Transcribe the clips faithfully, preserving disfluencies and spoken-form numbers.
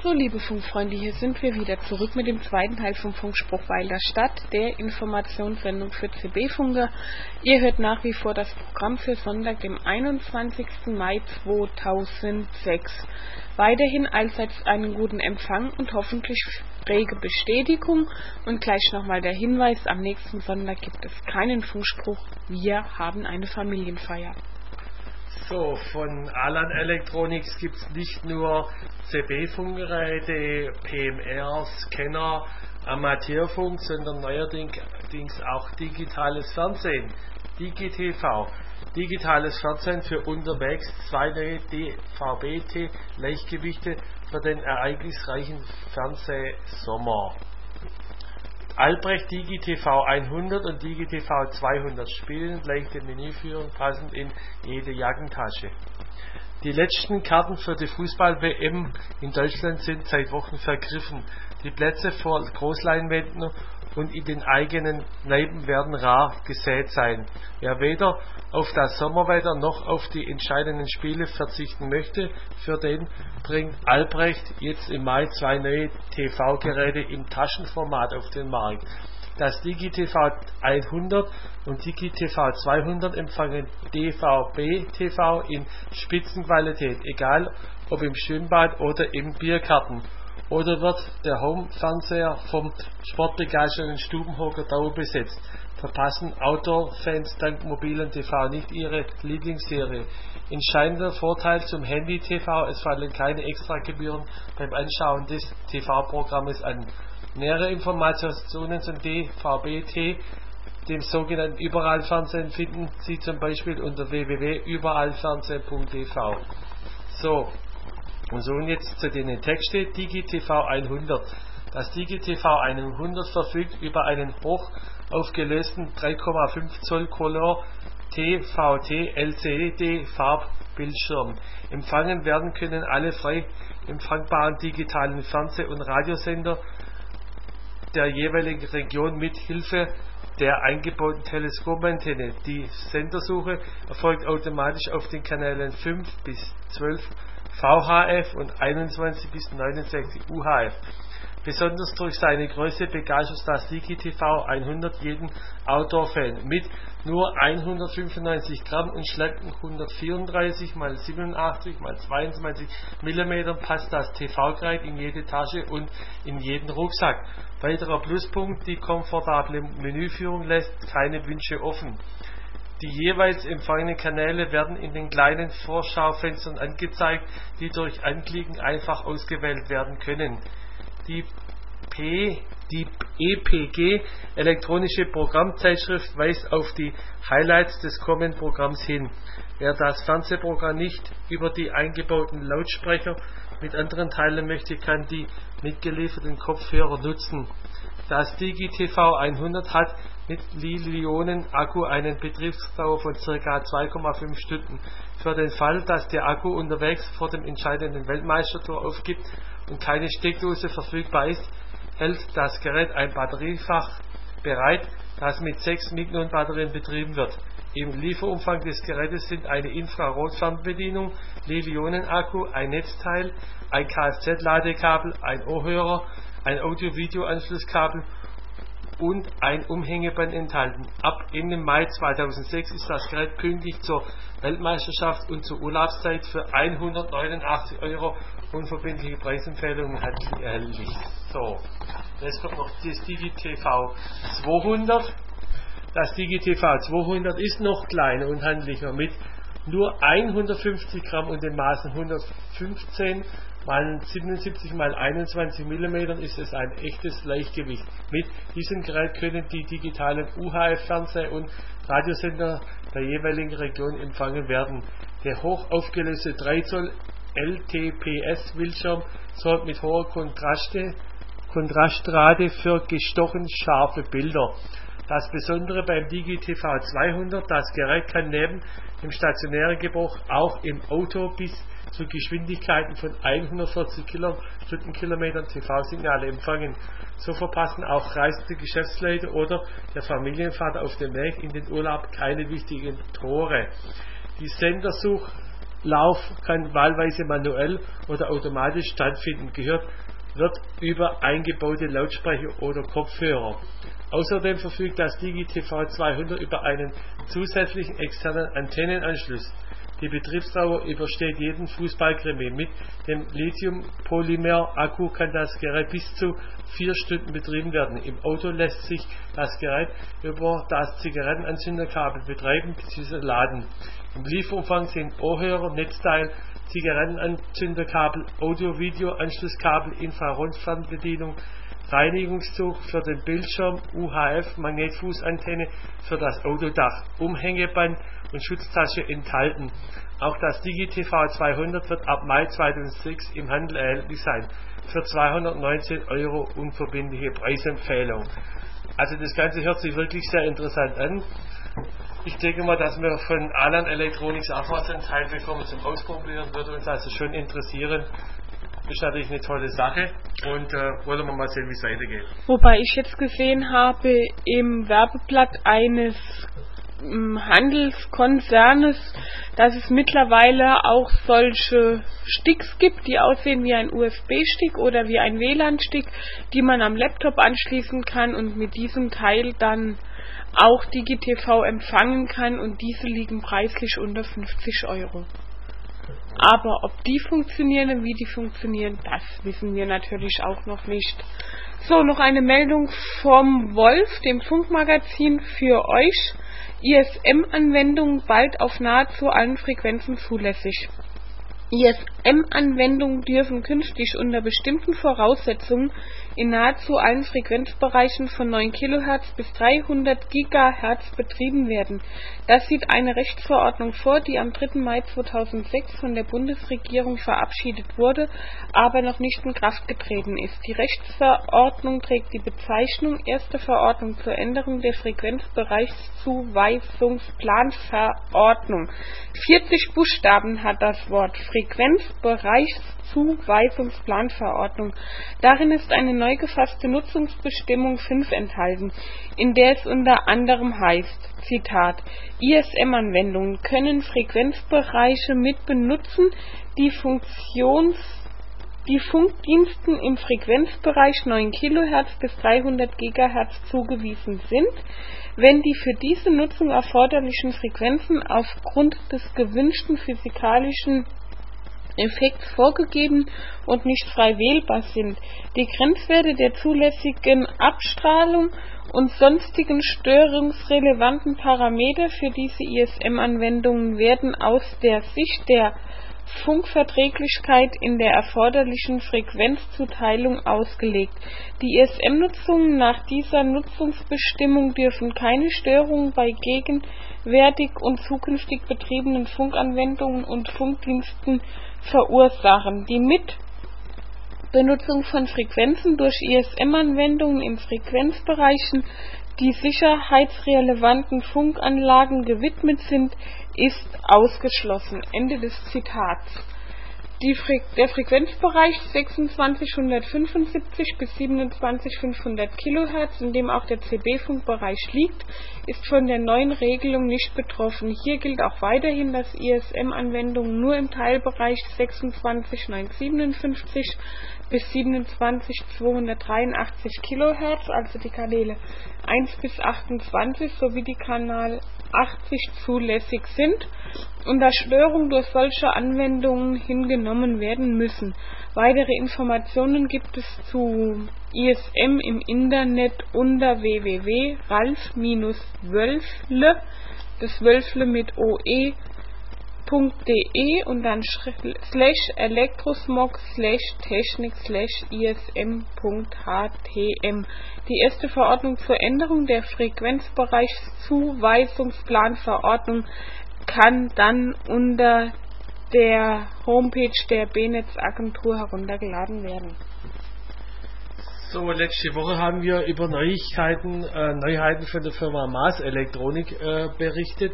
So, liebe Funkfreunde, hier sind wir wieder zurück mit dem zweiten Teil vom Funkspruch Weil der Stadt, der Informationssendung für C B-Funker. Ihr hört nach wie vor das Programm für Sonntag, dem einundzwanzigsten Mai zweitausendsechs. Weiterhin allseits einen guten Empfang und hoffentlich rege Bestätigung. Und gleich nochmal der Hinweis, am nächsten Sonntag gibt es keinen Funkspruch, wir haben eine Familienfeier. So, von Alan Electronics gibt es nicht nur C B-Funkgeräte, P M R, Scanner, Amateurfunk, sondern neuerdings auch digitales Fernsehen, DigiTV. Digitales Fernsehen für unterwegs, zwei neue D V B-T-Leichtgewichte für den ereignisreichen Fernsehsommer. Albrecht DigiTV hundert und DigiTV zweihundert spielen, leichte Menüführung, passend in jede Jackentasche. Die letzten Karten für die Fußball-W M in Deutschland sind seit Wochen vergriffen. Die Plätze vor Großleinwänden und in den eigenen Kneipen werden rar gesät sein. Wer weder auf das Sommerwetter noch auf die entscheidenden Spiele verzichten möchte, für den bringt Albrecht jetzt im Mai zwei neue T V-Geräte im Taschenformat auf den Markt. Das DigiTV hundert und DigiTV zweihundert empfangen D V B-T V in Spitzenqualität, egal ob im Schwimmbad oder im Biergarten. Oder wird der Home-Fernseher vom sportbegeisterten Stubenhocker dauerbesetzt? Verpassen Outdoor-Fans dank mobilen T V nicht ihre Lieblingsserie. Entscheidender Vorteil zum Handy-T V, es fallen keine Extragebühren beim Anschauen des T V-Programmes an. Nähere Informationen zum D V B-T, dem sogenannten Überallfernsehen, finden Sie zum Beispiel unter w w w punkt überallfernsehen punkt t v. So. Und so und jetzt zu den Texten. DigiTV hundert. Das DigiTV hundert verfügt über einen hoch aufgelösten drei Komma fünf Zoll Color T V T L C D Farbbildschirm. Empfangen werden können alle frei empfangbaren digitalen Fernseh- und Radiosender der jeweiligen Region mit Hilfe der eingebauten Teleskopantenne. Die Sendersuche erfolgt automatisch auf den Kanälen fünf bis zwölf V H F und einundzwanzig bis neunundsechzig U H F. Besonders durch seine Größe begeistert das DigiTV hundert jeden Outdoor-Fan. Mit nur hundertfünfundneunzig Gramm und schlanken hundertvierunddreißig mal siebenundachtzig mal zweiundzwanzig Millimeter passt das T V-Gerät in jede Tasche und in jeden Rucksack. Weiterer Pluspunkt, die komfortable Menüführung lässt keine Wünsche offen. Die jeweils empfangenen Kanäle werden in den kleinen Vorschaufenstern angezeigt, die durch Anklicken einfach ausgewählt werden können. Die, P, die E P G elektronische Programmzeitschrift weist auf die Highlights des kommenden Programms hin. Wer das Fernsehprogramm nicht über die eingebauten Lautsprecher mit anderen teilen möchte, kann die mitgelieferten Kopfhörer nutzen. Das DigiTV hundert hat mit Li-Ionen-Akku einen Betriebsdauer von ca. zwei Komma fünf Stunden. Für den Fall, dass der Akku unterwegs vor dem entscheidenden Weltmeistertor aufgibt und keine Steckdose verfügbar ist, hält das Gerät ein Batteriefach bereit, das mit sechs Mignon-Batterien betrieben wird. Im Lieferumfang des Gerätes sind eine Infrarotfernbedienung, Li-Ionen-Akku, ein Netzteil, ein Kfz-Ladekabel, ein Ohrhörer, ein Audio-Video-Anschlusskabel und ein Umhängeband enthalten. Ab Ende Mai zweitausendsechs ist das Gerät pünktlich zur Weltmeisterschaft und zur Urlaubszeit für hundertneunundachtzig Euro unverbindliche Preisempfehlungen erhältlich. So, jetzt kommt noch das DigiTV zweihundert. Das DigiTV zweihundert ist noch kleiner und handlicher mit nur hundertfünfzig Gramm und den Maßen hundertfünfzehn mal siebenundsiebzig mal einundzwanzig Millimeter ist es ein echtes Leichtgewicht. Mit diesem Gerät können die digitalen U H F-Fernseh- und Radiosender der jeweiligen Region empfangen werden. Der hoch aufgelöste drei Zoll L T P S-Bildschirm sorgt mit hoher Kontraste, Kontrastrate für gestochen scharfe Bilder. Das Besondere beim DigiTV zweihundert, das Gerät kann neben dem stationären Gebrauch auch im Auto bis zu Geschwindigkeiten von hundertvierzig Stundenkilometern T V-Signale empfangen. So verpassen auch reisende Geschäftsleute oder der Familienvater auf dem Weg in den Urlaub keine wichtigen Tore. Die Sendersuch Lauf kann wahlweise manuell oder automatisch stattfinden, gehört wird über eingebaute Lautsprecher oder Kopfhörer. Außerdem verfügt das DigiTV zweihundert über einen zusätzlichen externen Antennenanschluss. Die Betriebsdauer übersteht jeden Fußballkrimi. Mit dem Lithium-Polymer-Akku kann das Gerät bis zu vier Stunden betrieben werden. Im Auto lässt sich das Gerät über das Zigarettenanzünderkabel betreiben bzw. laden. Im Lieferumfang sind Ohrhörer, Netzteil, Zigarettenanzünderkabel, Audio-Video-Anschlusskabel, Infrarotfernbedienung, Reinigungszug für den Bildschirm, U H F-Magnetfußantenne für das Autodach, Umhängeband und Schutztasche enthalten. Auch das DigiTV zweihundert wird ab Mai zweitausendsechs im Handel erhältlich sein. Für zweihundertneunzehn Euro unverbindliche Preisempfehlung. Also das Ganze hört sich wirklich sehr interessant an. Ich denke mal, dass wir von Alan Electronics auch was ein Teil bekommen zum Ausprobieren, würde uns also schon interessieren. Ist natürlich eine tolle Sache und äh, wollen wir mal sehen, wie es weitergeht. Wobei ich jetzt gesehen habe, im Werbeblatt eines ähm, Handelskonzernes, dass es mittlerweile auch solche Sticks gibt, die aussehen wie ein U S B-Stick oder wie ein W L A N-Stick, die man am Laptop anschließen kann und mit diesem Teil dann auch DigiTV empfangen kann, und diese liegen preislich unter fünfzig Euro. Aber ob die funktionieren und wie die funktionieren, das wissen wir natürlich auch noch nicht. So, noch eine Meldung vom Wolf, dem Funkmagazin für euch. I S M-Anwendungen bald auf nahezu allen Frequenzen zulässig. I S M-Anwendungen dürfen künftig unter bestimmten Voraussetzungen in nahezu allen Frequenzbereichen von neun Kilohertz bis dreihundert Gigahertz betrieben werden. Das sieht eine Rechtsverordnung vor, die am dritten Mai zweitausendsechs von der Bundesregierung verabschiedet wurde, aber noch nicht in Kraft getreten ist. Die Rechtsverordnung trägt die Bezeichnung Erste Verordnung zur Änderung der Frequenzbereichszuweisungsplanverordnung. vierzig Buchstaben hat das Wort Frequenzbereichszuweisungsplanverordnung. Darin ist eine neu gefasste Nutzungsbestimmung fünf enthalten, in der es unter anderem heißt, Zitat, I S M-Anwendungen können Frequenzbereiche mit benutzen, die Funktions die Funkdiensten im Frequenzbereich neun Kilohertz bis dreihundert Gigahertz zugewiesen sind, wenn die für diese Nutzung erforderlichen Frequenzen aufgrund des gewünschten physikalischen Effekts vorgegeben und nicht frei wählbar sind. Die Grenzwerte der zulässigen Abstrahlung und sonstigen störungsrelevanten Parameter für diese I S M-Anwendungen werden aus der Sicht der Funkverträglichkeit in der erforderlichen Frequenzzuteilung ausgelegt. Die I S M-Nutzungen nach dieser Nutzungsbestimmung dürfen keine Störungen bei gegenwärtig und zukünftig betriebenen Funkanwendungen und Funkdiensten verursachen. Die Mitbenutzung von Frequenzen durch I S M-Anwendungen in Frequenzbereichen, die sicherheitsrelevanten Funkanlagen gewidmet sind, ist ausgeschlossen. Ende des Zitats. Die Fre- der Frequenzbereich sechsundzwanzighundertfünfundsiebzig bis siebenundzwanzigtausendfünfhundert Kilohertz, in dem auch der C B-Funkbereich liegt, ist von der neuen Regelung nicht betroffen. Hier gilt auch weiterhin, dass I S M-Anwendungen nur im Teilbereich sechsundzwanzigtausendzweihundertsiebenundfünfzig bis siebenundzwanzigtausendzweihundertdreiundachtzig Kilohertz, also die Kanäle eins bis achtundzwanzig sowie die Kanal achtzig zulässig sind und dass Störungen durch solche Anwendungen hingenommen werden müssen. Weitere Informationen gibt es zu I S M im Internet unter w w w punkt ralf Wölfle, das Wölfle mit O E, .de und dann slash elektrosmog slash technik slash ism.htm. Die erste Verordnung zur Änderung der Frequenzbereichszuweisungsplanverordnung kann dann unter der Homepage der B-Netz-Agentur heruntergeladen werden. So, letzte Woche haben wir über Neuigkeiten, äh, Neuheiten von der Firma Maas Elektronik äh, berichtet.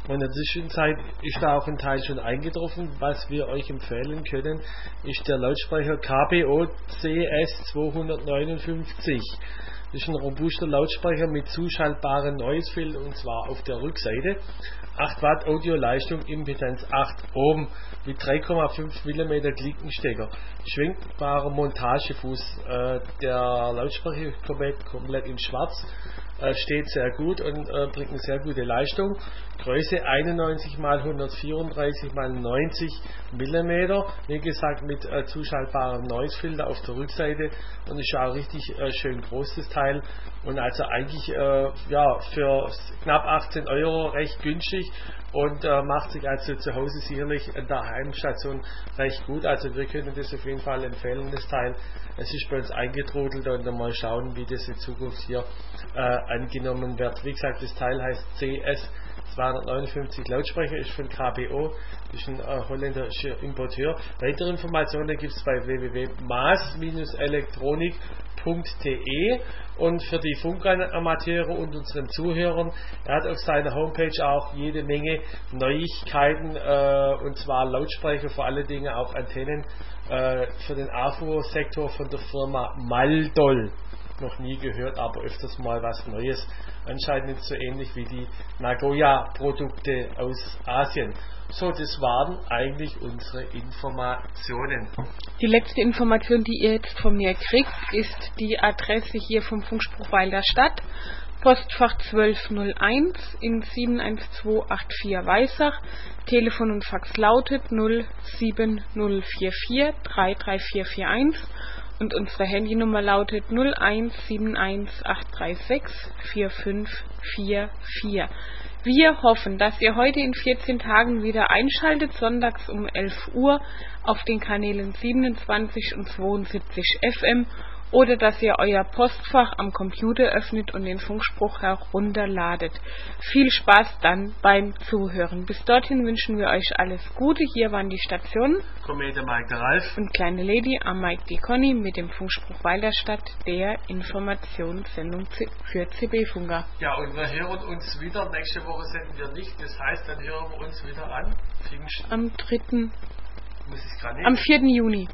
Und in der Zwischenzeit ist da auch ein Teil schon eingetroffen. Was wir euch empfehlen können, ist der Lautsprecher K B O C S zweihundertneunundfünfzig. Das ist ein robuster Lautsprecher mit zuschaltbaren Noise-Filter, und zwar auf der Rückseite. acht Watt Audioleistung, Impedanz acht Ohm mit drei Komma fünf Millimeter Klinkenstecker. Schwenkbarer Montagefuß. Äh, der Lautsprecher ist komplett, komplett in schwarz. Äh, steht sehr gut und äh, bringt eine sehr gute Leistung. Größe einundneunzig mal hundertvierunddreißig mal neunzig Millimeter. Wie gesagt, mit äh, zuschaltbarem Noise-Filter auf der Rückseite, und ist auch richtig äh, schön groß, das Teil. Und also eigentlich äh, ja, für knapp achtzehn Euro recht günstig und äh, macht sich also zu Hause sicherlich in der Heimstation recht gut. Also wir können das auf jeden Fall empfehlen, das Teil. Es ist bei uns eingetrudelt, und dann mal schauen, wie das in Zukunft hier äh, angenommen wird. Wie gesagt, das Teil heißt C S zweihundertneunundfünfzig Lautsprecher, ist von K B O, ist ein äh, holländischer Importeur. Weitere Informationen gibt es bei w w w punkt maas elektronik punkt d e. Und für die Funkamateure und unseren Zuhörern, er hat auf seiner Homepage auch jede Menge Neuigkeiten, äh, und zwar Lautsprecher, vor allen Dingen auch Antennen äh, für den A F O-Sektor von der Firma Maldol. Noch nie gehört, aber öfters mal was Neues. Anscheinend so ähnlich wie die Nagoya-Produkte aus Asien. So, das waren eigentlich unsere Informationen. Die letzte Information, die ihr jetzt von mir kriegt, ist die Adresse hier vom Funkspruch Weil der Stadt. Postfach zwölf null eins in sieben eins zwei acht vier Weissach. Telefon und Fax lautet null sieben null vier vier drei drei vier vier eins. Und unsere Handynummer lautet null eins sieben eins acht drei sechs vier fünf vier vier. Wir hoffen, dass ihr heute in vierzehn Tagen wieder einschaltet, sonntags um elf Uhr auf den Kanälen siebenundzwanzig und zweiundsiebzig F M, oder dass ihr euer Postfach am Computer öffnet und den Funkspruch herunterladet. Viel Spaß dann beim Zuhören. Bis dorthin wünschen wir euch alles Gute. Hier waren die Stationen Komet der Mike der Ralf und Kleine Lady am Mike die Conny mit dem Funkspruch Weil der Stadt, der Informationssendung für C B-Funker. Ja, und wir hören uns wieder. Nächste Woche senden wir nicht. Das heißt, dann hören wir uns wieder an Pfingsten. Am dritten Muss ich gerade nehmen? Am vierten Juni.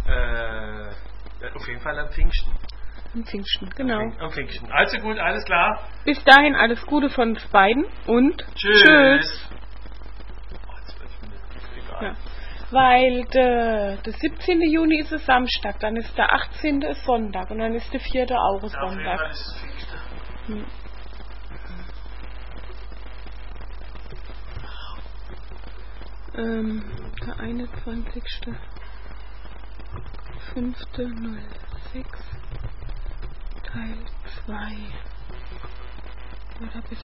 Äh... Ja, auf jeden Fall am Pfingsten. Am Pfingsten, genau. Am, am Pfingsten. Also gut, alles klar. Bis dahin alles Gute von uns beiden und tschüss. tschüss. Oh, zwölf Minuten. Egal. Ja. Weil der, der siebzehnten Juni ist es Samstag, dann ist der achtzehnte ist Sonntag und dann ist der vierte auch ja, Sonntag. auf jeden Fall ist es Pfingsten. Hm. Ähm, der einundzwanzigste fünfte null sechs Teil zwei. Oder bis